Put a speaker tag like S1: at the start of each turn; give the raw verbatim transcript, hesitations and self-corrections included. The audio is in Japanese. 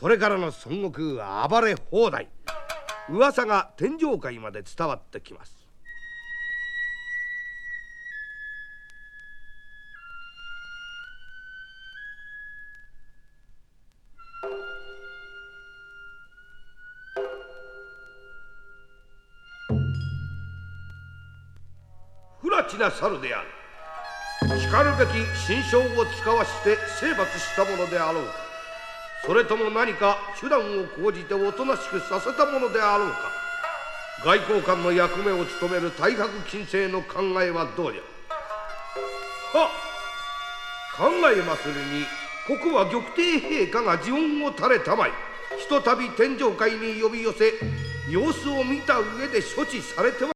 S1: それからの孫悟空は暴れ放題。噂が天上界まで伝わってきます。不埒な猿である。しかるべき心象を使わして征伐したものであろうか、それとも何か手段を講じておとなしくさせたものであろうか。外交官の役目を務める太白金星の考えはどうじゃ。はっ、考えまするに、ここは玉帝陛下が呪音を垂れたまい、ひとたび天上界に呼び寄せ様子を見た上で処置されては